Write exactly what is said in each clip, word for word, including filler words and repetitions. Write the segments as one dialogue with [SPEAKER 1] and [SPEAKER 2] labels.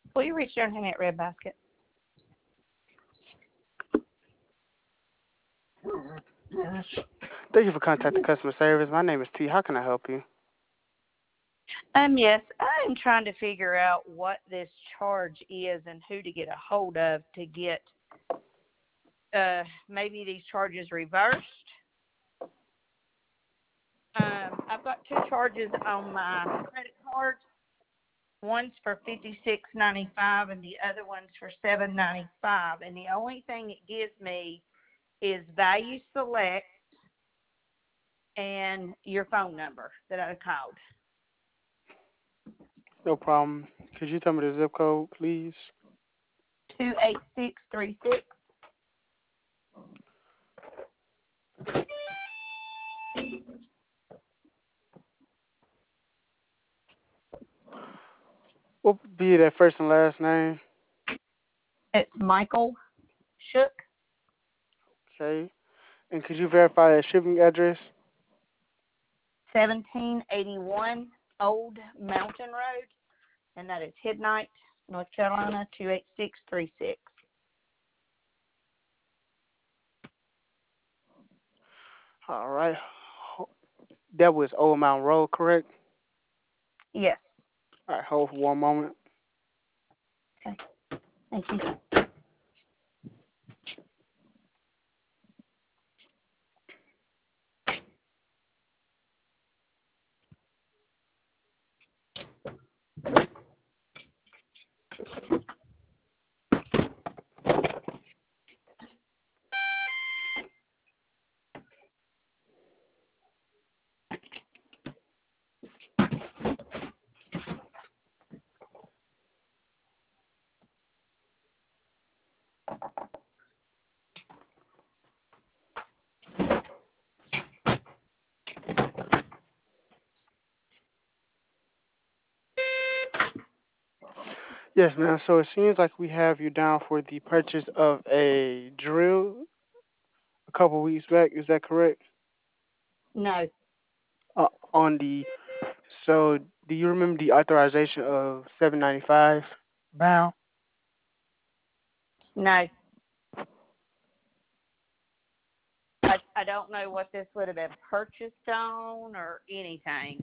[SPEAKER 1] Will you reach down and hand me that red basket?
[SPEAKER 2] Thank you for contacting customer service. My name is T. How can I help you?
[SPEAKER 1] Um, yes, I'm trying to figure out what this charge is and who to get a hold of to get uh, maybe these charges reversed. Um, I've got two charges on my credit card. One's for fifty-six ninety-five and the other one's for seven ninety-five. And the only thing it gives me is value select and your phone number that I called.
[SPEAKER 2] No problem. Could you tell me the zip code, please?
[SPEAKER 1] Two eight six three six.
[SPEAKER 2] What would be that first and last name?
[SPEAKER 1] It's Michael Shook.
[SPEAKER 2] Okay. And could you verify that shipping address?
[SPEAKER 1] seventeen eighty-one Old Mountain Road, and that is Hidnight, North Carolina, two eight six three six.
[SPEAKER 2] All right. That was Old Mountain Road, correct?
[SPEAKER 1] Yes.
[SPEAKER 2] All right, hold for one moment.
[SPEAKER 1] Okay. Thank you.
[SPEAKER 2] Yes, ma'am. So it seems like we have you down for the purchase of a drill a couple weeks back. Is that correct?
[SPEAKER 1] No.
[SPEAKER 2] Uh, on the so, do you remember the authorization of seven ninety five bound?
[SPEAKER 1] No. I, I don't know what this would have been purchased on or anything.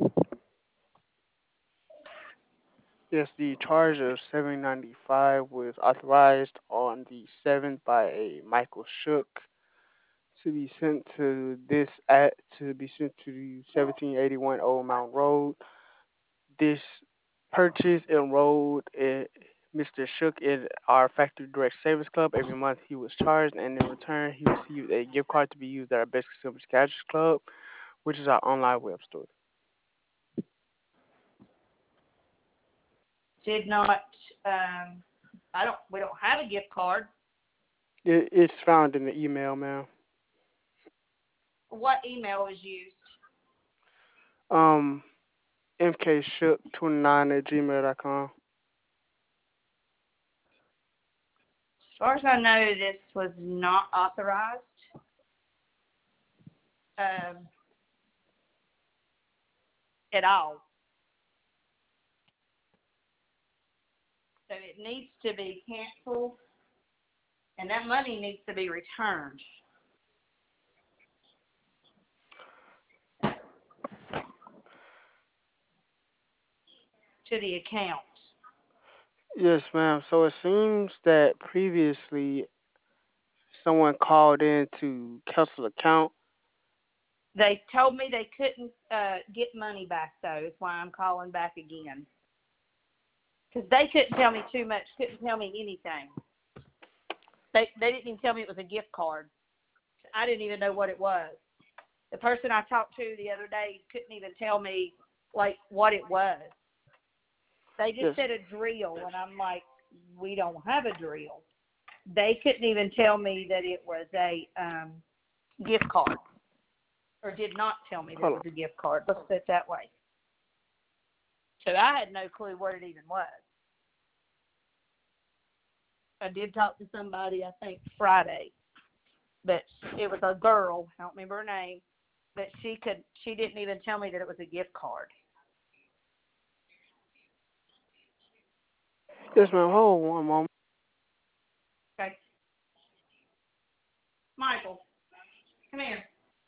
[SPEAKER 2] Yes, the charge of seven ninety five was authorized on the seventh by a Michael Shook to be sent to this at to be sent to the seventeen eighty one Old Mount Road. This purchase enrolled in Mister Shook in our Factory Direct Savings Club. Every month he was charged, and in return he received a gift card to be used at our Best Consumer Gadgets Club, which is our online web store.
[SPEAKER 1] Did not. Um, I don't. We don't have a gift card.
[SPEAKER 2] It, it's found in the email, ma'am.
[SPEAKER 1] What email was used?
[SPEAKER 2] Um, M K Shook twenty-nine at gmail dot com.
[SPEAKER 1] As far as I know, this was not authorized. Um, at all. So it needs to be canceled, and that money needs to be returned. To the account.
[SPEAKER 2] Yes, ma'am. So it seems that previously someone called in to cancel account.
[SPEAKER 1] They told me they couldn't uh, get money back, though. That's why I'm calling back again. Because they couldn't tell me too much, couldn't tell me anything. They they didn't even tell me it was a gift card. I didn't even know what it was. The person I talked to the other day couldn't even tell me, like, what it was. They just
[SPEAKER 2] Yes.
[SPEAKER 1] said a drill, and I'm like, we don't have a drill. They couldn't even tell me that it was a um, gift card, or did not tell me that
[SPEAKER 2] Hold
[SPEAKER 1] it
[SPEAKER 2] on.
[SPEAKER 1] was a gift card. Let's put it that way. So I had no clue what it even was. I did talk to somebody, I think, Friday, but it was a girl. I don't remember her name, but she could. She didn't even tell me that it was a gift card.
[SPEAKER 2] Yes, ma'am. Hold one moment.
[SPEAKER 1] Okay. Michael, come here.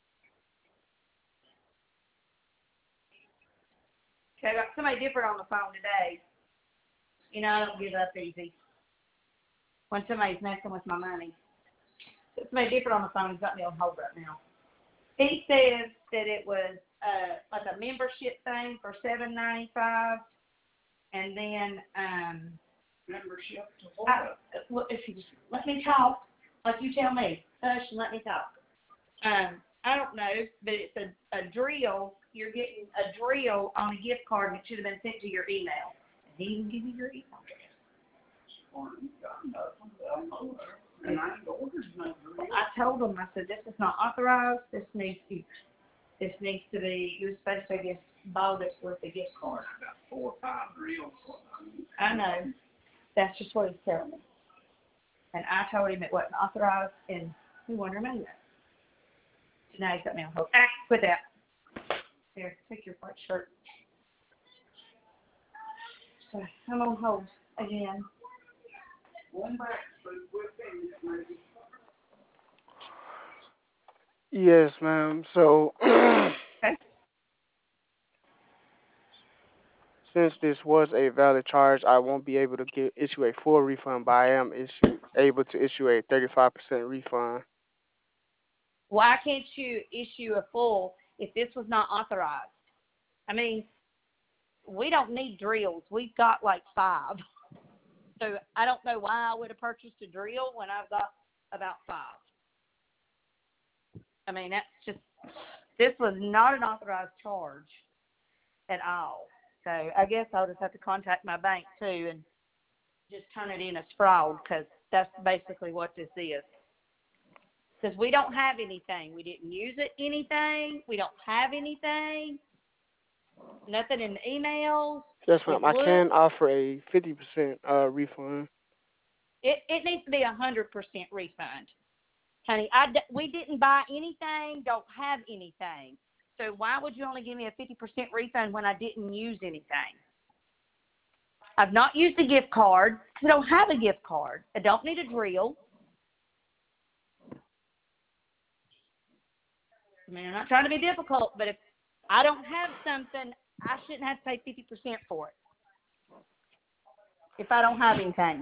[SPEAKER 1] Okay, I got somebody different on the phone today. You know, I don't give up easy. When somebody's messing with my money. So somebody different on the phone. He's got me on hold right now. He says that it was uh, like a membership thing for seven ninety five, and then um, membership to what? I, well, if you just let me talk, like you tell me, hush and let me talk. Um, I don't know, but it's a, a drill. You're getting a drill on a gift card, and it should have been sent to your email. And he didn't give you your email address. And I told him, I said, this is not authorized. This needs to, this needs to be. You're supposed to get bought it with the gift card. I got four or five drills. I know. That's just what he's telling me. And I told him it wasn't authorized, and he wanted to remember that. So now he's got me on hold. Ah, quit that. Here, take your white shirt. So I'm on hold again. One back, so we're finished, maybe.
[SPEAKER 2] Yes, ma'am. So,
[SPEAKER 1] Okay.
[SPEAKER 2] since this was a valid charge, I won't be able to get issue a full refund, but I am issue, able to issue a thirty-five percent refund.
[SPEAKER 1] Why can't you issue a full if this was not authorized? I mean, we don't need drills. We've got like five. So I don't know why I would have purchased a drill when I've got about five. I mean, that's just, this was not an authorized charge at all. So I guess I'll just have to contact my bank too and just turn it in as fraud, because that's basically what this is. Because we don't have anything. We didn't use it anything. We don't have anything. Nothing in the emails.
[SPEAKER 2] Yes, ma'am. I
[SPEAKER 1] Looked,
[SPEAKER 2] can offer a fifty percent uh, refund.
[SPEAKER 1] It, it needs to be a one hundred percent refund. Honey, I, we didn't buy anything, don't have anything. So why would you only give me a fifty percent refund when I didn't use anything? I've not used a gift card because I don't have a gift card. I don't need a drill. I mean, I'm not trying to be difficult, but if I don't have something, I shouldn't have to pay fifty percent for it if I don't have anything.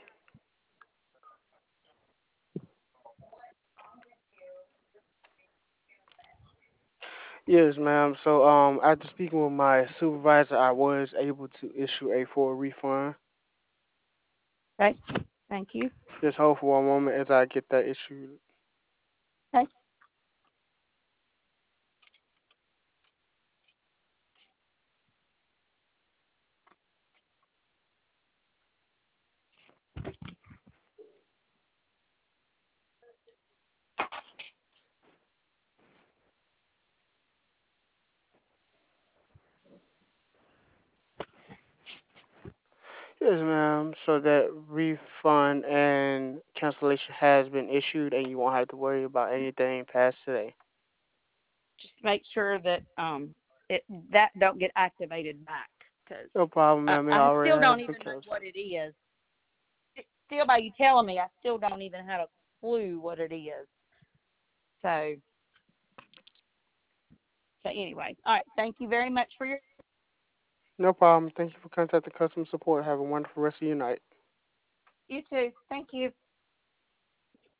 [SPEAKER 2] Yes, ma'am. So, um, after speaking with my supervisor, I was able to issue a full refund.
[SPEAKER 1] Okay. Thank you.
[SPEAKER 2] Just hold for one moment as I get that issued.
[SPEAKER 1] Okay.
[SPEAKER 2] Yes, ma'am. So that refund and cancellation has been issued, and you won't have to worry about anything past today.
[SPEAKER 1] Just make sure that um it that don't get activated back, because
[SPEAKER 2] No problem,
[SPEAKER 1] I,
[SPEAKER 2] ma'am. It
[SPEAKER 1] I
[SPEAKER 2] already
[SPEAKER 1] still
[SPEAKER 2] has
[SPEAKER 1] don't
[SPEAKER 2] been
[SPEAKER 1] even know
[SPEAKER 2] canceled.
[SPEAKER 1] what it is. Still, by you telling me, I still don't even have a clue what it is. So, so anyway, all right. Thank you very much for your.
[SPEAKER 2] No problem. Thank you for contacting customer support. Have a wonderful rest of your night.
[SPEAKER 1] You too. Thank you.